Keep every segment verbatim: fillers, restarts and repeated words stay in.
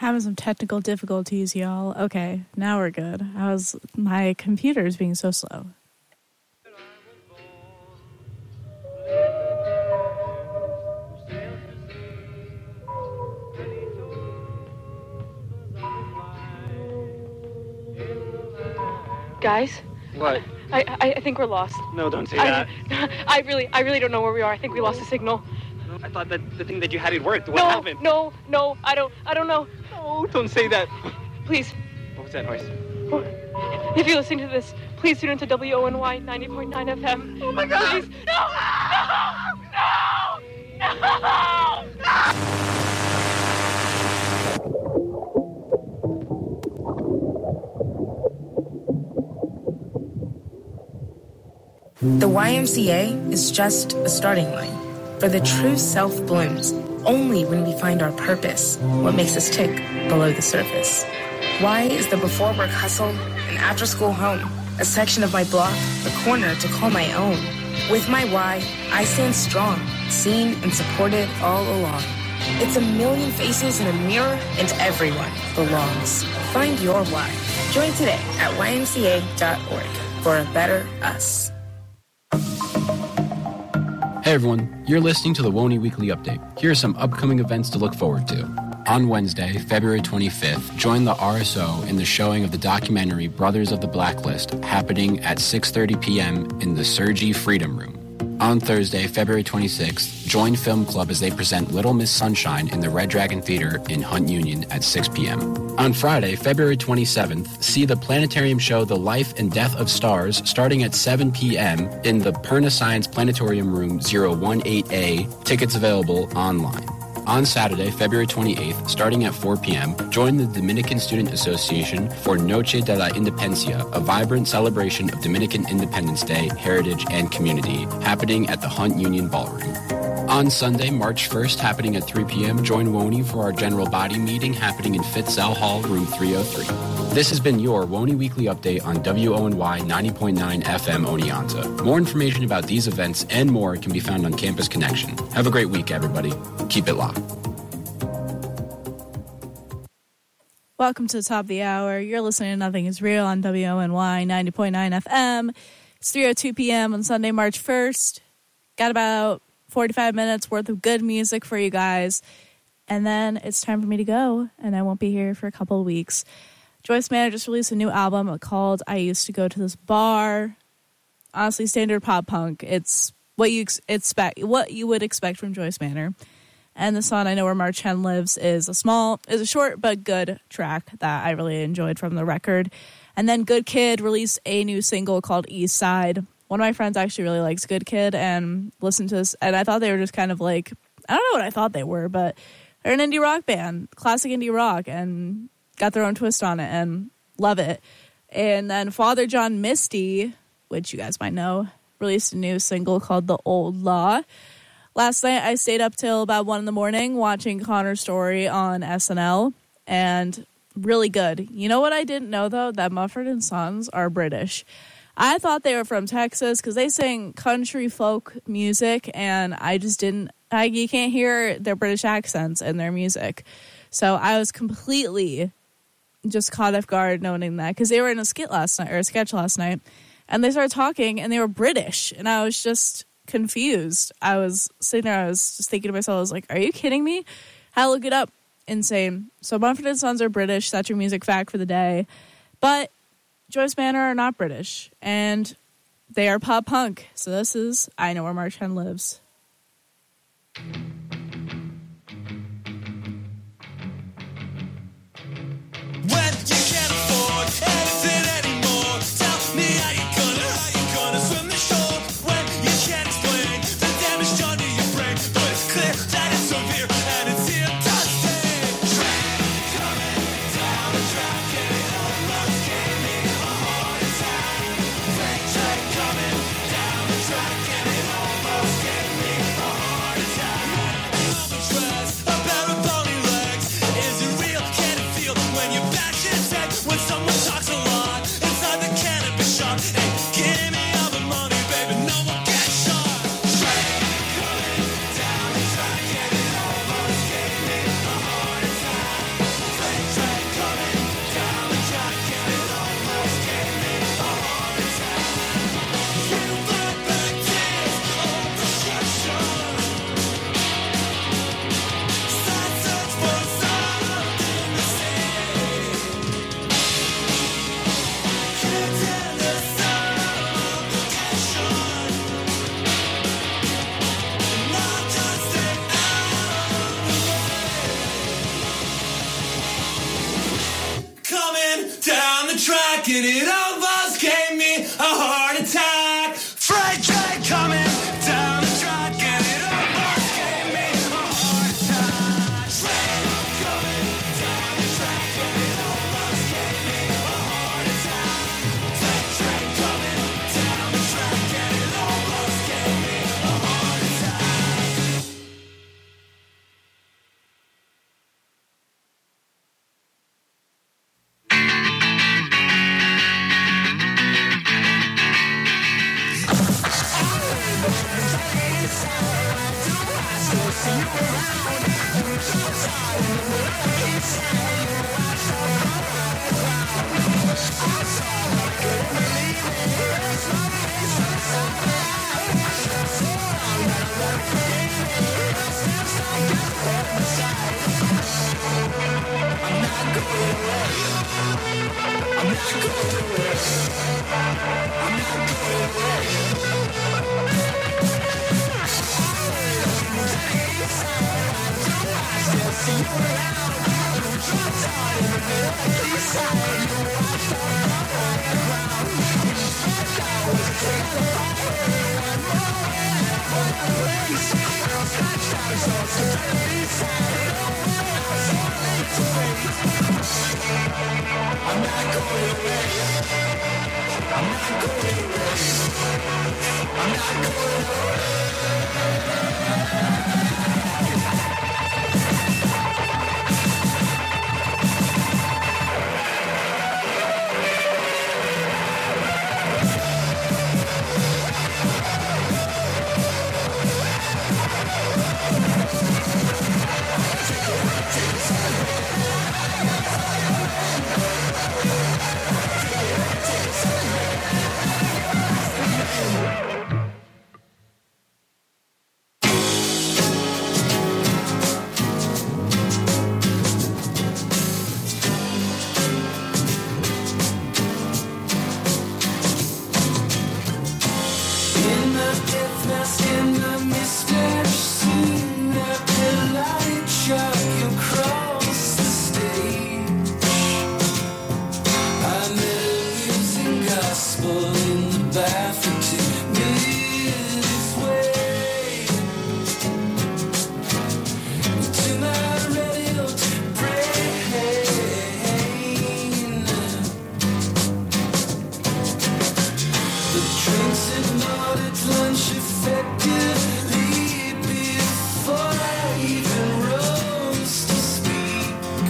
Having some technical difficulties, y'all. Okay, now we're good. I was, my computer's being so slow. Guys? What? I, I I think we're lost. No, don't say I, that. I really I really don't know where we are. I think we lost the signal. I thought that the thing that you had it worked. What no, happened? No, no, I don't I don't know. No, don't say that. Please. What was that noise? If you're listening to this, please tune into W O N Y ninety point nine F M. Oh my God! Please. No! No! No! No! The Y M C A is just a starting line, for the true self blooms only when we find our purpose, what makes us tick below the surface. Y is the before work hustle, an after school home, a section of my block, a corner to call my own. With my Y, I stand strong, seen and supported all along. It's a million faces in a mirror, and everyone belongs. Find your Y. Join today at Y M C A dot org for a better us. Hey everyone, you're listening to the W O N Y Weekly Update. Here are some upcoming events to look forward to. On Wednesday, February twenty-fifth, join the R S O in the showing of the documentary Brothers of the Blacklist, happening at six thirty p.m. in the Sergi Freedom Room. On Thursday, February twenty-sixth, join Film Club as they present Little Miss Sunshine in the Red Dragon Theater in Hunt Union at six p.m. On Friday, February twenty-seventh, see the planetarium show The Life and Death of Stars starting at seven p.m. in the Perna Science Planetarium Room zero one eight A. Tickets available online. On Saturday, February twenty-eighth, starting at four p.m., join the Dominican Student Association for Noche de la Independencia, a vibrant celebration of Dominican Independence Day, heritage, and community, happening at the Hunt Union Ballroom. On Sunday, March first, happening at three p.m., join W O N Y for our general body meeting happening in Fitzell Hall, room three oh three. This has been your W O N Y Weekly Update on W O N Y ninety point nine F M Oneonta. More information about these events and more can be found on Campus Connection. Have a great week, everybody. Keep it locked. Welcome to the top of the hour. You're listening to Nothing Is Real on W O N Y ninety point nine F M. It's three oh two p.m. on Sunday, March first. Got about forty-five minutes worth of good music for you guys. And then it's time for me to go, and I won't be here for a couple of weeks. Joyce Manor just released a new album called I Used to Go to This Bar. Honestly, standard pop punk. It's what you ex- expect, what you would expect from Joyce Manor. And the song I Know Where March Hen Lives is a small, is a short but good track that I really enjoyed from the record. And then Good Kid released a new single called East Side. One of my friends actually really likes Good Kid and listened to this, and I thought they were just kind of like, I don't know what I thought they were, but they're an indie rock band, classic indie rock, and got their own twist on it, and love it. And then Father John Misty, which you guys might know, released a new single called The Old Law. Last night, I stayed up till about one in the morning watching Connor's Story on S N L, and really good. You know what I didn't know, though? That Mumford and Sons are British. I thought they were from Texas because they sing country folk music, and I just didn't, I, you can't hear their British accents in their music. So I was completely just caught off guard noting that, because they were in a skit last night, or a sketch last night, and they started talking, and they were British, and I was just confused. I was sitting there, I was just thinking to myself, I was like, are you kidding me? I had to look it up. Insane. So Mumford and Sons are British. That's your music fact for the day. But Joyce Manor are not British, and they are pop punk. So this is I Know Where March Hen Lives. When you can't afford anything anymore, tell me how you gonna, how you gonna swim the shore. When you can't explain the damage done to your brain, but it's clear that it's severe and it's here to stay. Train coming down the track and it almost gave me a heart attack. Train, train coming down the track and it almost gave me a heart attack. track and it almost gave me a heart attack. Freight train coming down the track and it almost gave me a heart attack. Train coming down the track and it almost gave me a heart attack. Freight train coming down the track and it almost gave me a heart attack.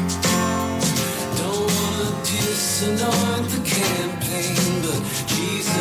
Anoint the campaign, but Jesus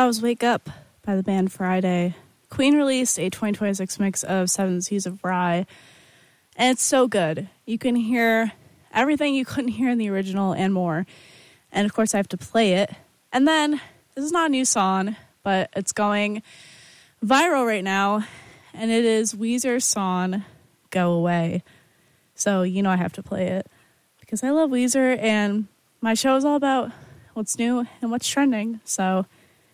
That was Wake Up by the band Friday. Queen released a twenty twenty-six mix of Seven Seas of Rye, and it's so good. You can hear everything you couldn't hear in the original and more. And of course, I have to play it. And then, this is not a new song, but it's going viral right now, and it is Weezer's song, Go Away. So, you know I have to play it, because I love Weezer, and my show is all about what's new and what's trending. So,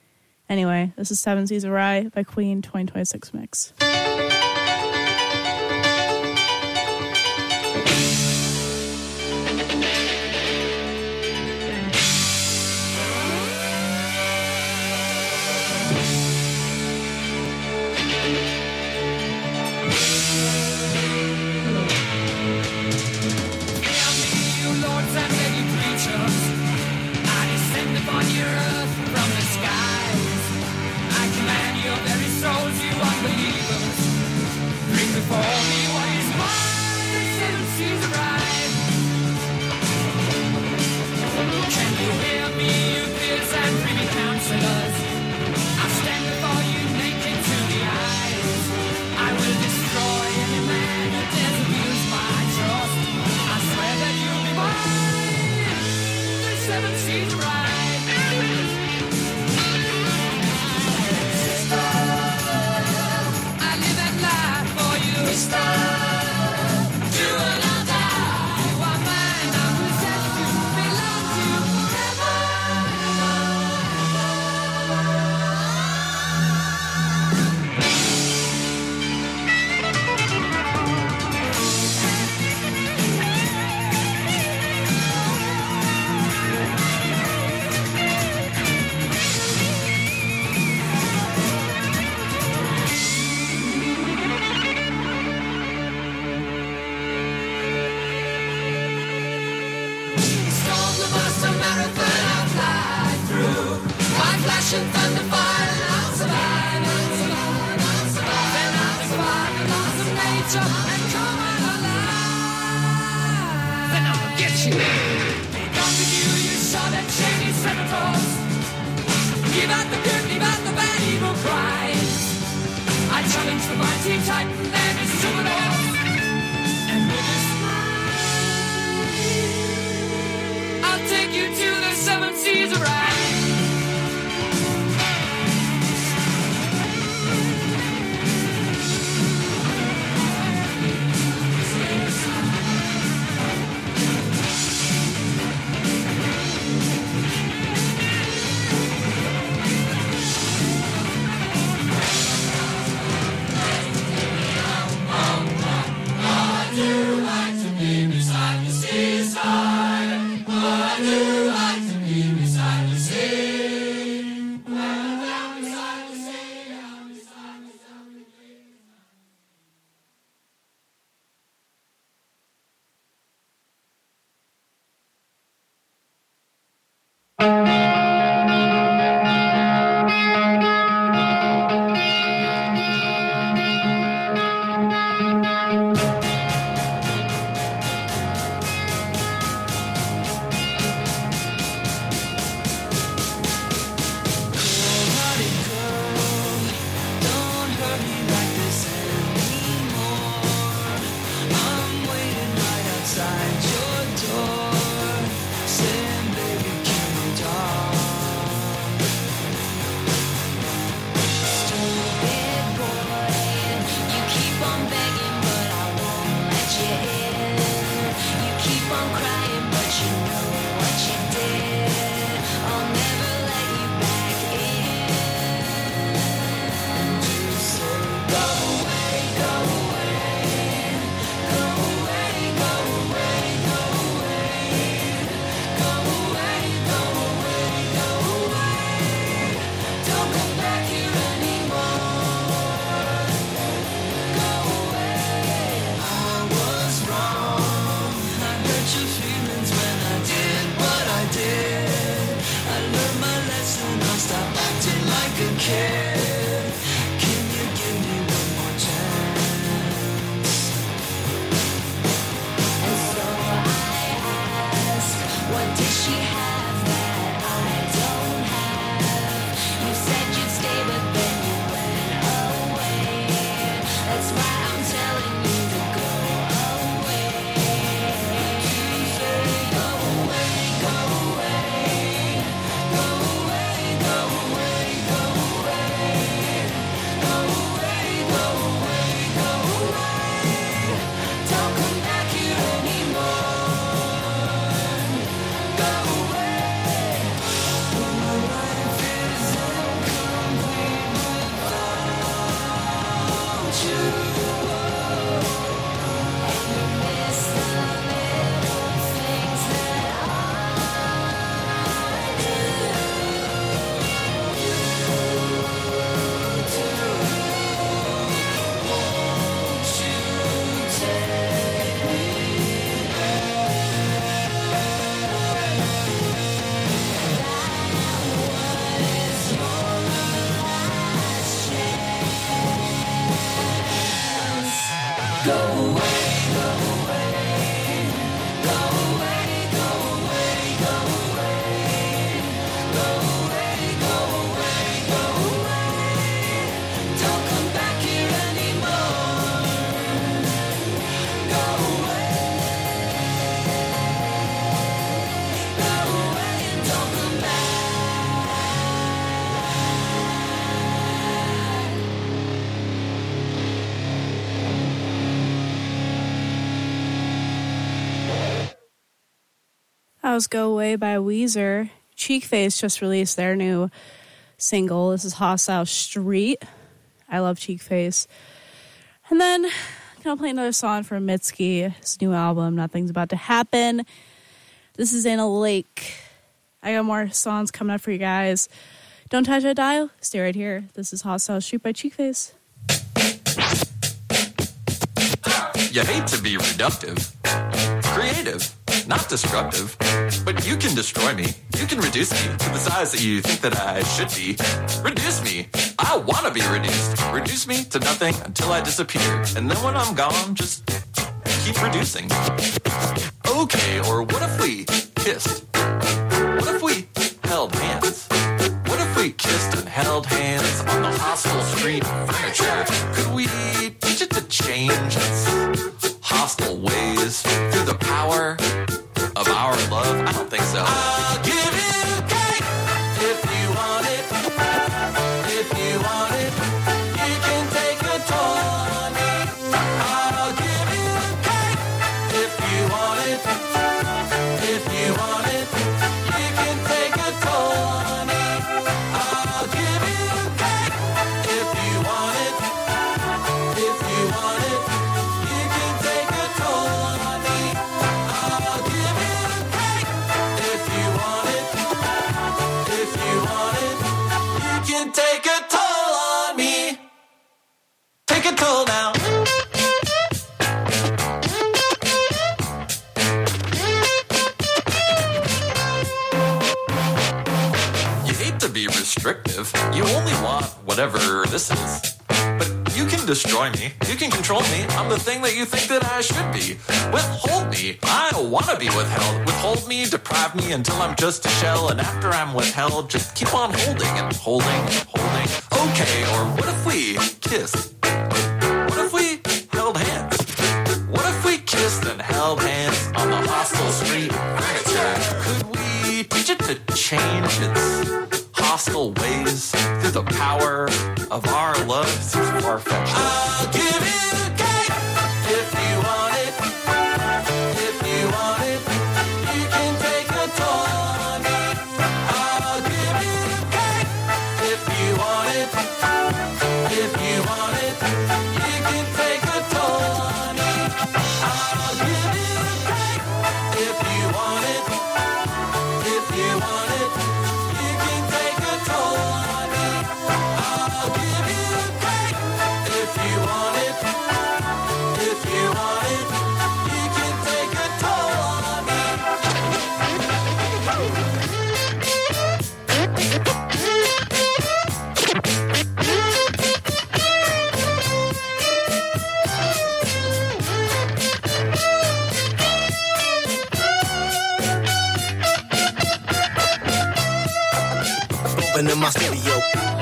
anyway, this is Seven Seas of Rye by Queen twenty twenty-six mix. What did she have that I don't have? You said That was Go Away by Weezer. Cheekface just released their new single. This is Hostile Street. I love Cheekface. And then I'm going to play another song from Mitski, his new album, Nothing's About to Happen. This is In a Lake. I got more songs coming up for you guys. Don't touch that dial. Stay right here. This is Hostile Street by Cheekface. You hate to be reductive, creative, not destructive, but you can destroy me. You can reduce me to the size that you think that I should be. Reduce me. I want to be reduced. Reduce me to nothing until I disappear. And then when I'm gone, just keep reducing. Okay, or what if we kissed? What if we held hands? What if we kissed and held hands on the hostile street furniture? Could we teach it to change its hostile ways through the power of our love? I don't think so. I'll give you cake if you want it. If you want it, you can take a toll on me. I'll give you cake if you want it. If you want it, you can take a toll on me. I'll give you cake if you want it. If you want it, you can take a toll on me. I'll give you cake if you want it. If you want it, you can take a toll on me. Take a toll now. You hate to be restrictive. You only want whatever this is. But you can destroy me. You can control me. I'm the thing that you think that I should be. Withhold me. I don't want to be withheld. Withhold me, deprive me until I'm just a shell. And after I'm withheld, just keep on holding and holding and holding. Okay, or what if we kissed? What if we held hands? What if we kissed and held hands on the hostile street furniture? Could we teach it to change its hostile ways through the power of our love? Seems far-fetched. I'll give you cake if you want it. If you want it, you can take a toll on me. I'll give you cake if you want it. If you want it, you can take a toll on me. I'll give you cake if you want it. If you want it, you can take a toll on me. I'll give you cake if you want it. If you want it, you can take a toll on me. Open in my studio.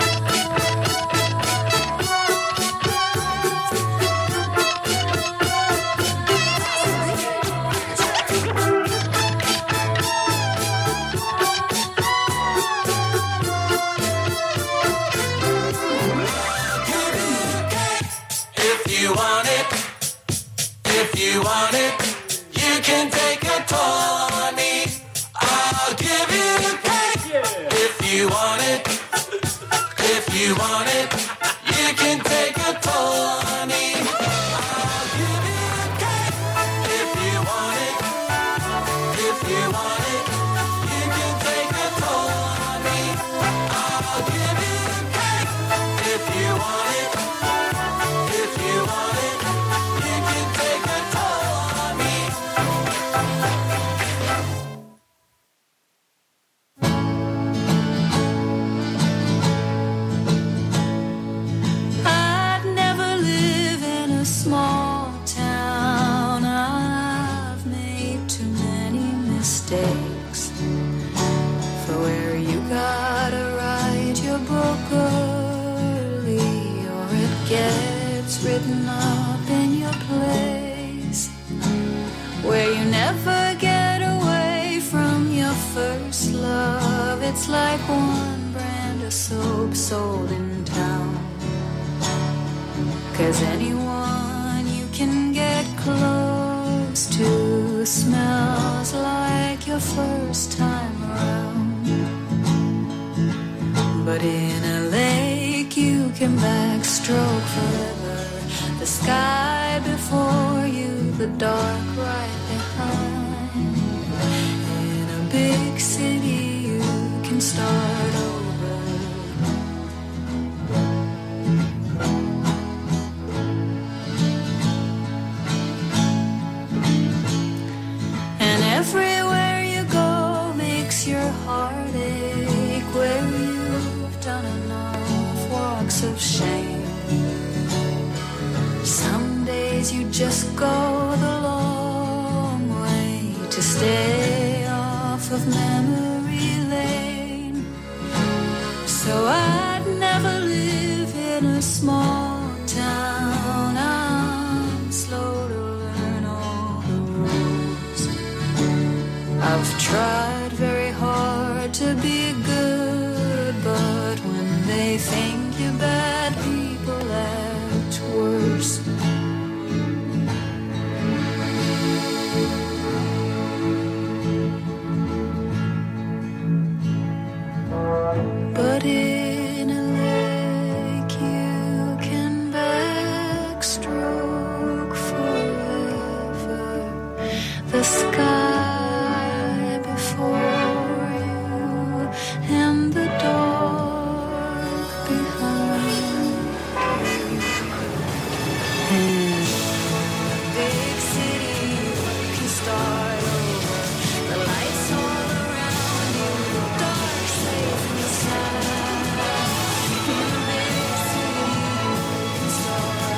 If you want it, if you want it, you can take a toll on me. I'll give you cake if you want it. If you want it, you can take a toll on me. I'll give you cake if you want it. If you want it, you can take a toll on me. I'll give you cake if you want it. If you want it, you can take a toll on me. I'd never live in a small town. I've made too many mistakes. For where you gotta write your book early, or it gets written up in your place. Where you never get away from your first love. It's like one brand of soap sold in town. 'Cause anyone you can get close to smells like your the first time around. But in a lake you can backstroke forever. The sky before you, the dark right behind. In a big city you can start over. And everywhere you go makes your heart ache, where you've done enough walks of shame. Some days you just go the long way to stay off of memory lane. So I'd never live in a small town. I'm slow to learn all the rules. I've tried very hard to be good, but when they think you're bad, people act worse. But in a lake you can backstroke forever. The sky before you and the dark behind. In a big city you can start over. The lights all around you, the dark safe inside. In a big city you can start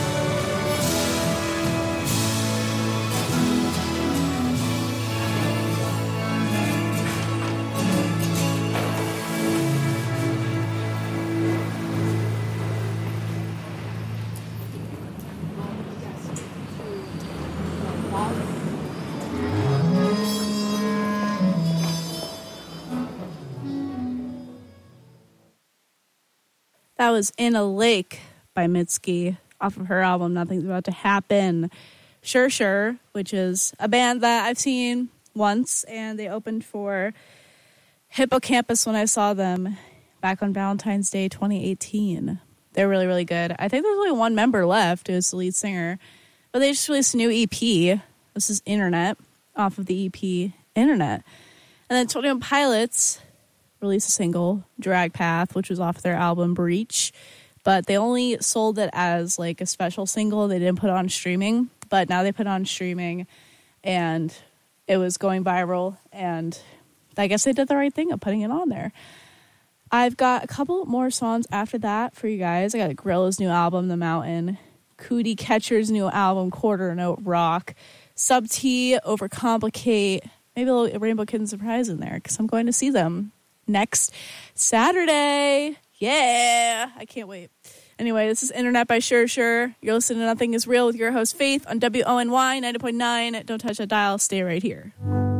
That was In a Lake by Mitski off of her album Nothing's About to Happen. Sure Sure, which is a band that I've seen once, and they opened for Hippocampus when I saw them back on Valentine's Day twenty eighteen. They're really, really good. I think there's only one member left, who's the lead singer, but they just released a new E P. This is Internet, off of the E P Internet. And then twenty-one Pilots released a single, Drag Path, which was off their album Breach, but they only sold it as like a special single. They didn't put it on streaming, but now they put it on streaming, and it was going viral, and I guess they did the right thing of putting it on there. I've got a couple more songs after that for you guys. I got Gorilla's new album, The Mountain, Cootie Catcher's new album, Quarter Note Rock, Sub T, Overcomplicate, maybe a little Rainbow Kitten Surprise in there, because I'm going to see them next Saturday. Yeah, I can't wait. Anyway, this is Internet by Sure Sure. You're listening to Nothing Is Real with your host Faith on W O N Y ninety point nine. Don't touch that dial. Stay right here.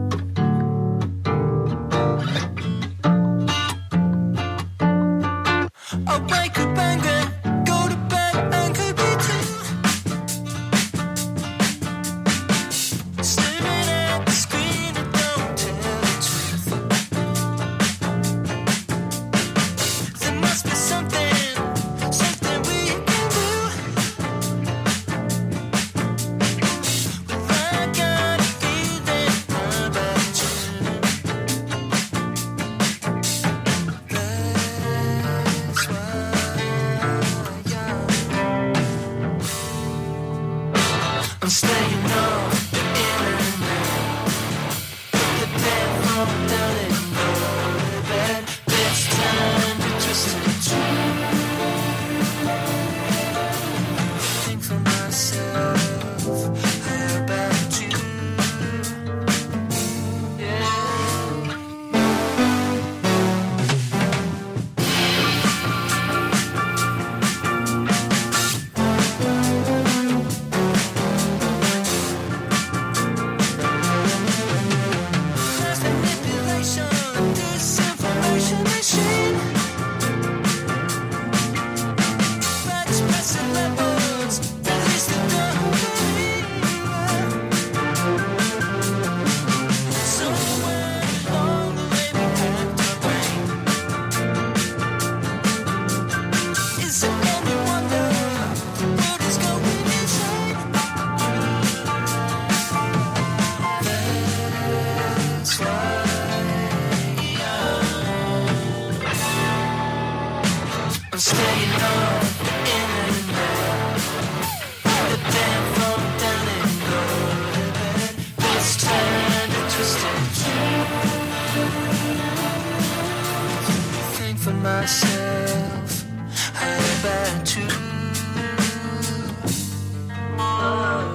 I'll break a bang and go to bed and could be too. Staring at the screen and don't tell the truth. There must be something, something we can do. Well, I got a feeling staying up in the night. The damn phone down and go to bed. It's time to twist and turn. Think for myself, I'm bad too. Oh.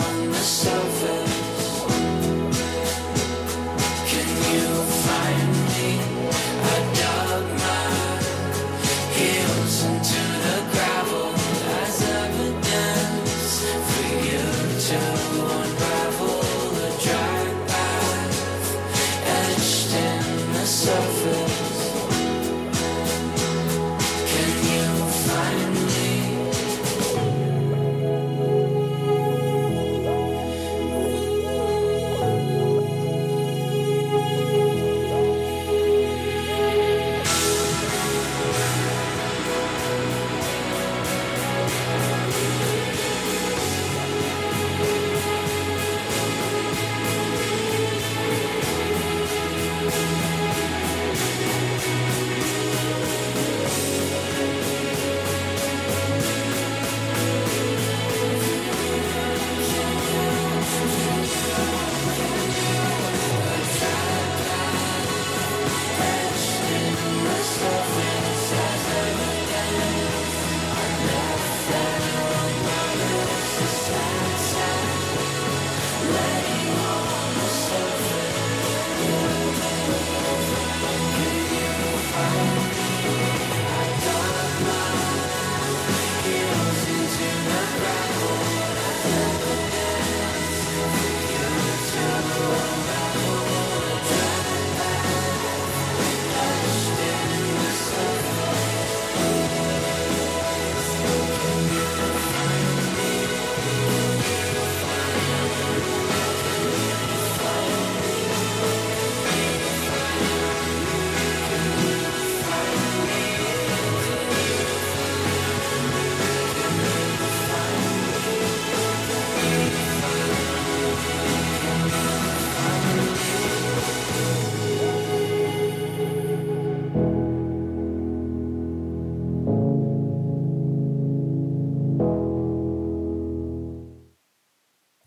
Can you find me?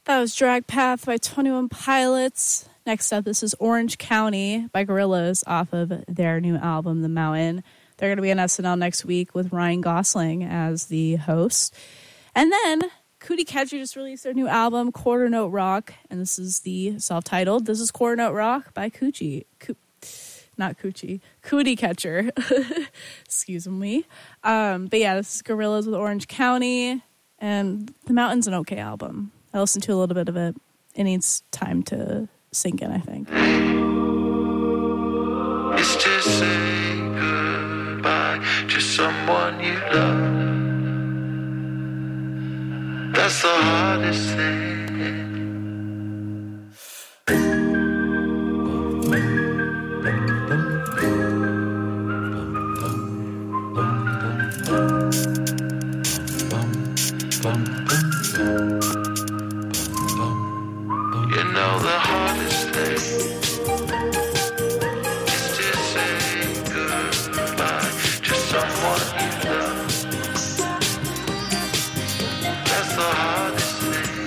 That was Drag Path by twenty-one Pilots. Next up, this is Orange County by Gorillaz off of their new album, The Mountain. They're going to be on S N L next week with Ryan Gosling as the host. And then Cootie Catcher just released their new album, Quarter Note Rock, and this is the self-titled. This is Quarter Note Rock by Coochie. Co- not Coochie. Cootie Catcher. Excuse me. Um, but yeah, this is Gorillaz with Orange County, and The Mountain's an okay album. I listened to a little bit of it. It needs time to sink in, I think. It's to say goodbye to someone you love. That's the hardest thing. You know the hardest thing is to say goodbye to someone you love. That's the hardest thing.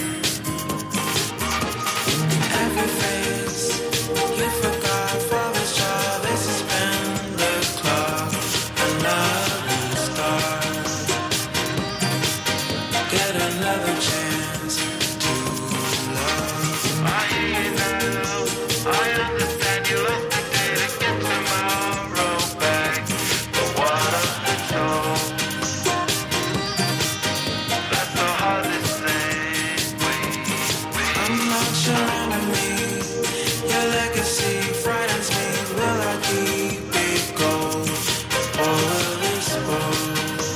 Every face you forgot for this job is to spin the clock. Another start. Get another chance to love. I hear you now. I understand you lost the day to get tomorrow back. But what of the toll? That's the hardest thing. I'm not your enemy. Your legacy frightens me. Will I keep it gold? Or will this roll?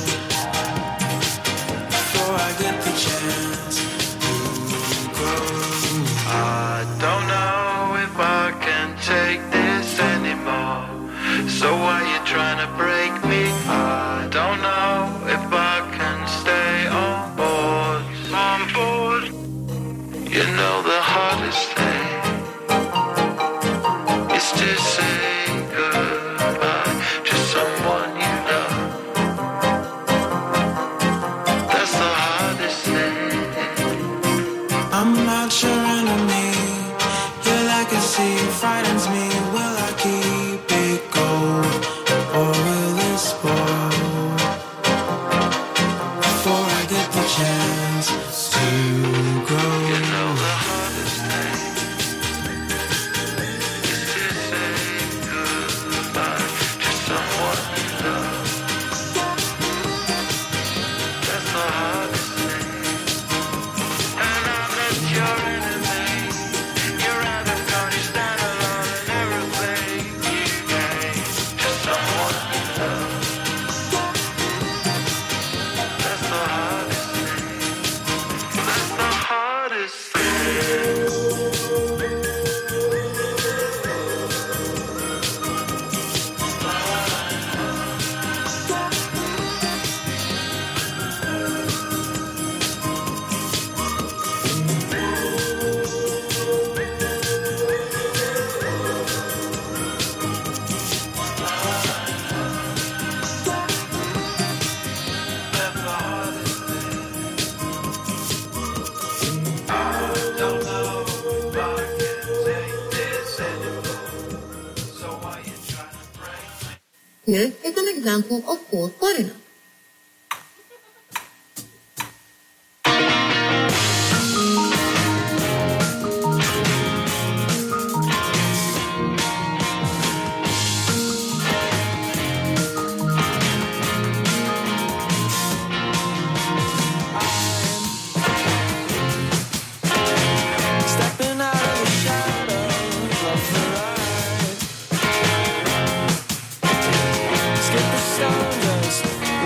Before I get the chance to grow. I don't know if I can take this anymore. So why you trying to break me? I don't know if I can stay on board. On board. You know the hardest thing is to say goodbye to someone you love. That's the hardest thing. I'm not your enemy. Your legacy frightens me. Will I keep it gold? Or will it spoil? Before I get the chance to grow. You know the hardest thing is to say goodbye to someone you love. That's the hardest thing. And I'm not your enemy. You're rather gonna stand alone and everything you gain to someone you love. That's the hardest thing. That's the hardest thing. That's the hardest thing. I don't know if I can take this anymore. So why you trying to break me? Here is an example of four foreigner. Stepping out of the shadows of the light. Skip the stardust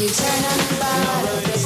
you turn on the bottom, the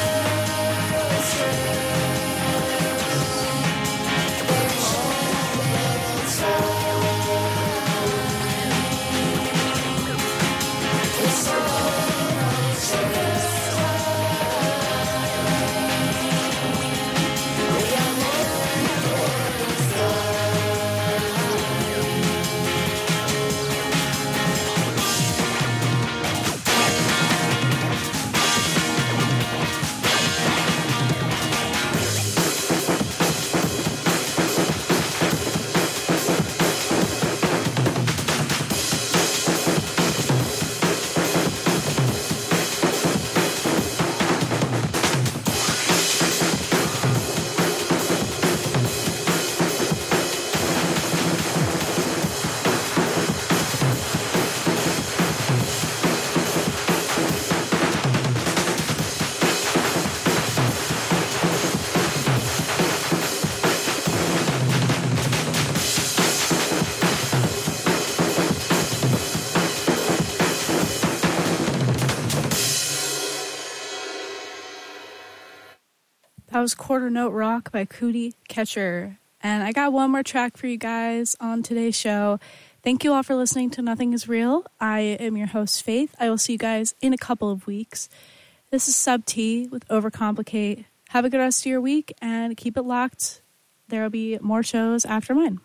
That was Quarter Note Rock by Cootie Catcher. And I got one more track for you guys on today's show. Thank you all for listening to Nothing Is Real. I am your host, Faith. I will see you guys in a couple of weeks. This is Sub T with Overcomplicate. Have a good rest of your week and keep it locked. There will be more shows after mine.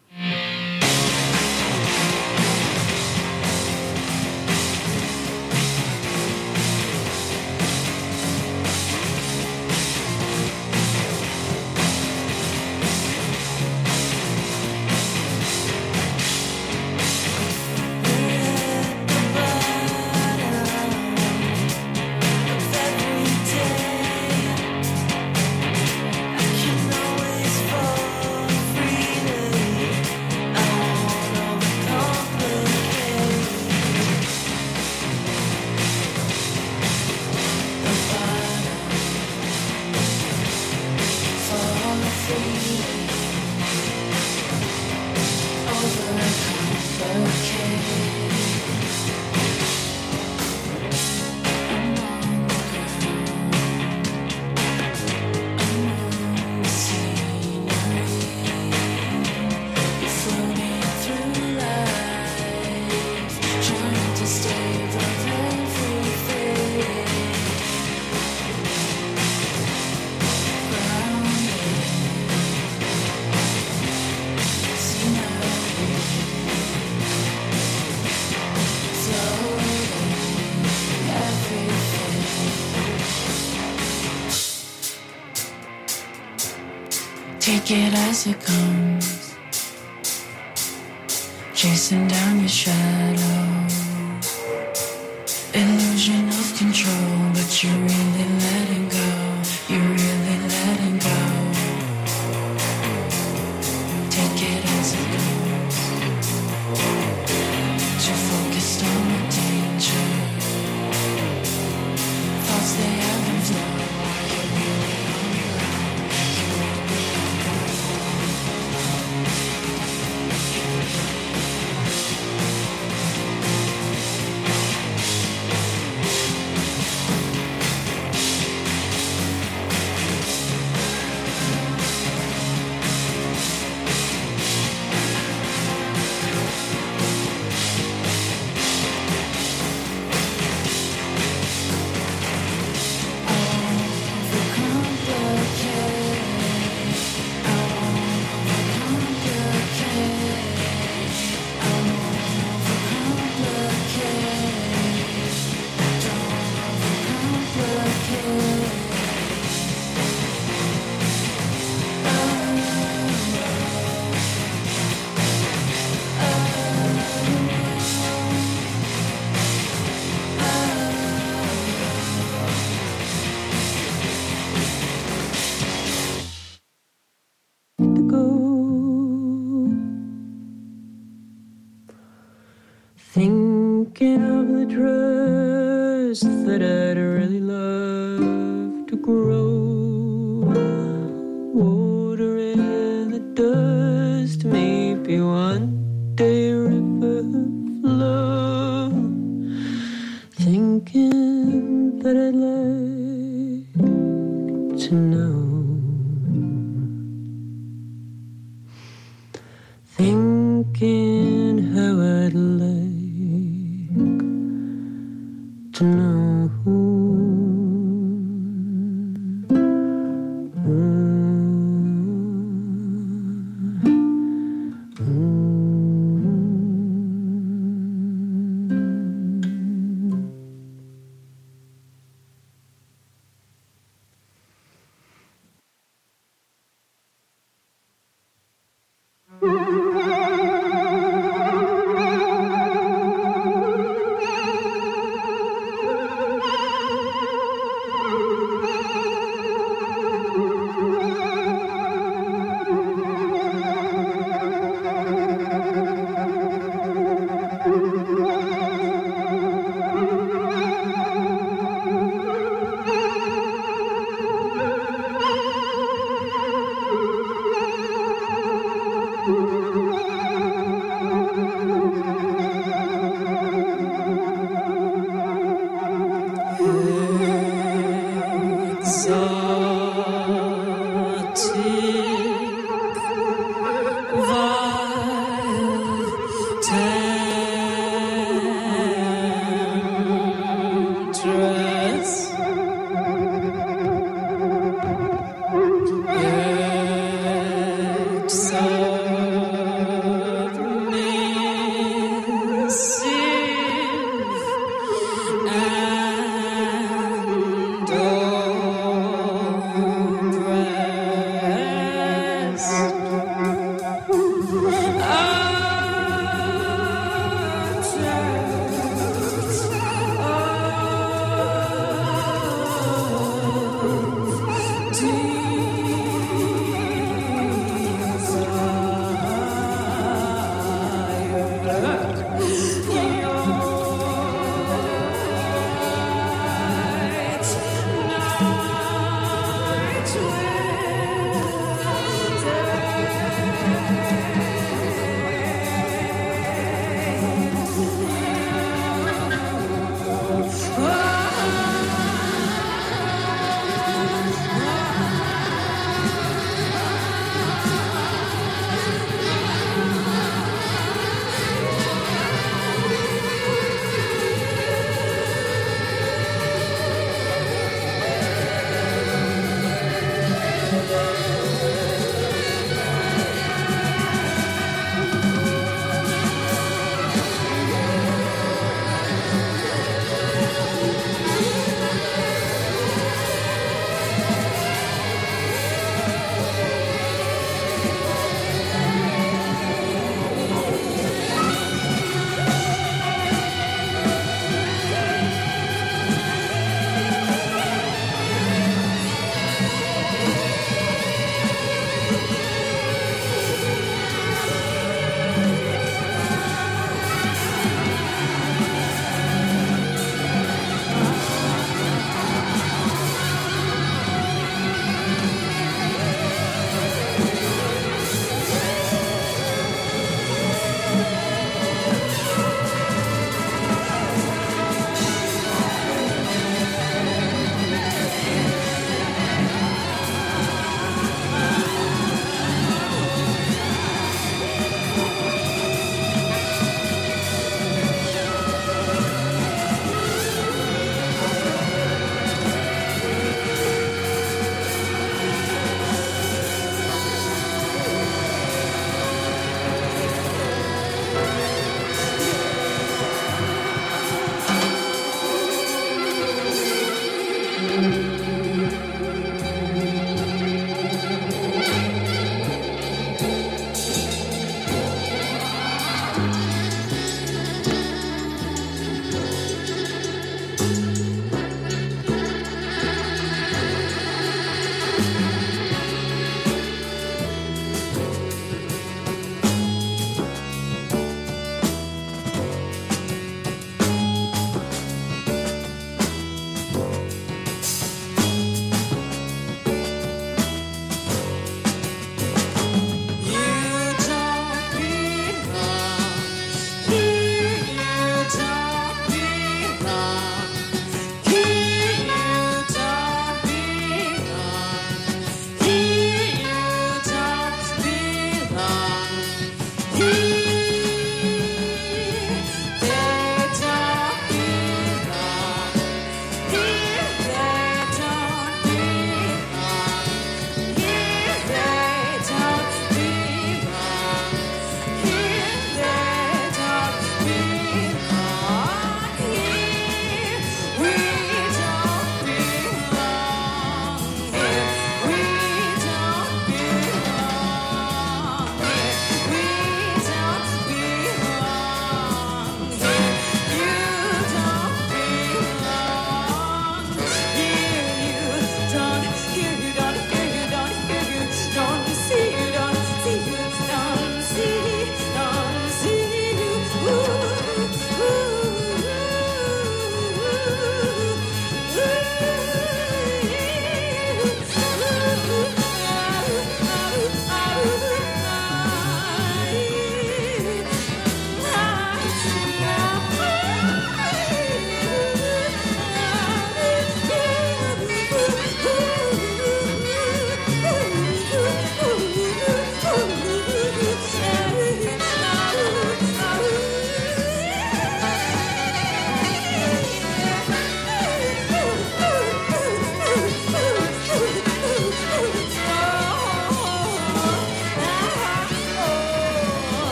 Take it as it comes, chasing down your shadow. Illusion of control, but you're really letting go. You're really letting go. Take it as it comes. Too focused on the danger. Thoughts they ebb and flow. You're really on your own. Thinking of the trust that I'd really love to grow. Water in the dust, maybe one day a river flow. Thinking that I'd like to know. Thinking how I'd like to know.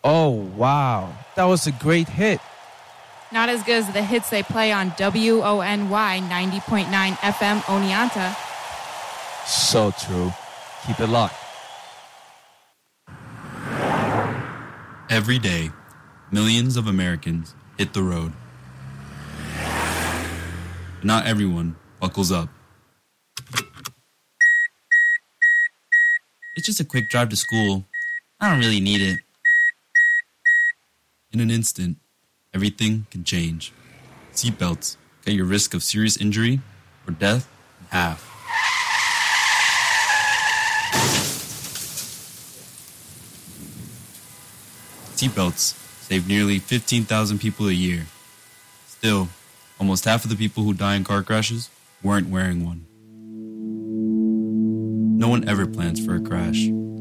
Oh, wow. That was a great hit. Not as good as the hits they play on W O N Y ninety point nine F M Oneonta. So true. Keep it locked. Every day, millions of Americans hit the road. But not everyone buckles up. It's just a quick drive to school. I don't really need it. In an instant, everything can change. Seatbelts cut your risk of serious injury or death in half. Seatbelts save nearly fifteen thousand people a year. Still, almost half of the people who die in car crashes weren't wearing one. No one ever plans for a crash.